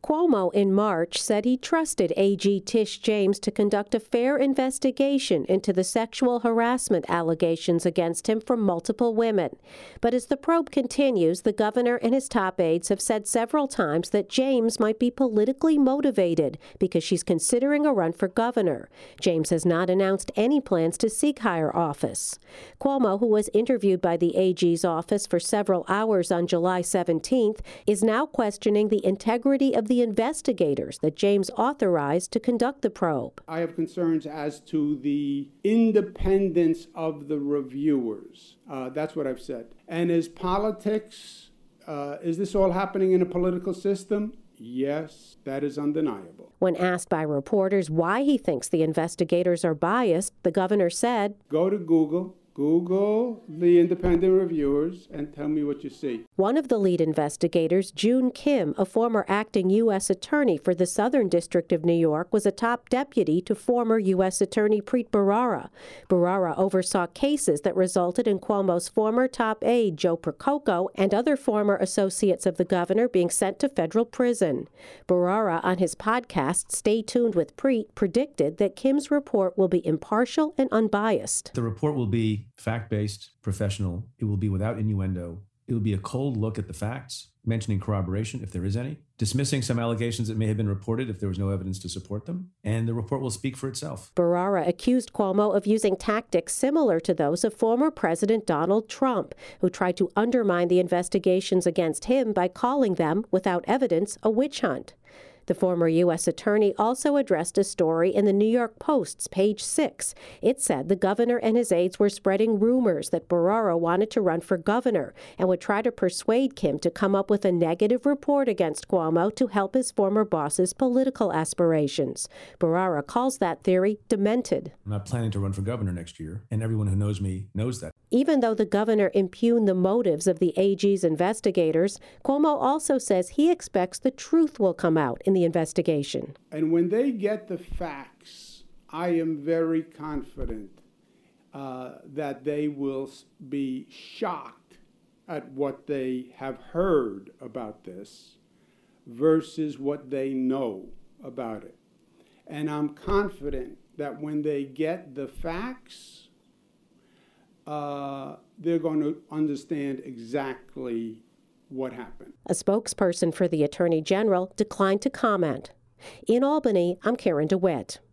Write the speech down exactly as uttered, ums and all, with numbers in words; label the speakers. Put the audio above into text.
Speaker 1: Cuomo in March said he trusted A G Tish James to conduct a fair investigation into the sexual harassment allegations against him from multiple women. But as the probe continues, the governor and his top aides have said several times that James might be politically motivated because she's considering a run for governor. James has not announced any plans to seek higher office. Cuomo, who was interviewed by the A G's office for several hours on July seventeenth, is now questioning the integrity of the investigators that James authorized to conduct the probe.
Speaker 2: I have concerns as to the independence of the reviewers. Uh, that's what I've said. And is politics, uh, is this all happening in a political system? Yes, that is undeniable.
Speaker 1: When asked by reporters why he thinks the investigators are biased, the governor said,
Speaker 2: "Go to Google. Google the independent reviewers and tell me what you see."
Speaker 1: One of the lead investigators, June Kim, a former acting U S attorney for the Southern District of New York, was a top deputy to former U S Attorney Preet Bharara. Bharara oversaw cases that resulted in Cuomo's former top aide, Joe Percoco, and other former associates of the governor being sent to federal prison. Bharara, on his podcast, Stay Tuned with Preet, predicted that Kim's report will be impartial and unbiased.
Speaker 3: The report will be fact-based, professional. It will be without innuendo. It will be a cold look at the facts, mentioning corroboration if there is any, dismissing some allegations that may have been reported if there was no evidence to support them, and the report will speak for itself.
Speaker 1: Bharara accused Cuomo of using tactics similar to those of former President Donald Trump, who tried to undermine the investigations against him by calling them, without evidence, a witch hunt. The former U S attorney also addressed a story in the New York Post's page six. It said the governor and his aides were spreading rumors that Bharara wanted to run for governor and would try to persuade Kim to come up with a negative report against Cuomo to help his former boss's political aspirations. Bharara calls that theory demented.
Speaker 3: I'm not planning to run for governor next year, and everyone who knows me knows that.
Speaker 1: Even though the governor impugned the motives of the A G's investigators, Cuomo also says he expects the truth will come out in the investigation.
Speaker 2: And when they get the facts, I am very confident uh, that they will be shocked at what they have heard about this versus what they know about it. And I'm confident that when they get the facts, Uh, they're going to understand exactly what happened.
Speaker 1: A spokesperson for the Attorney General declined to comment. In Albany, I'm Karen DeWitt.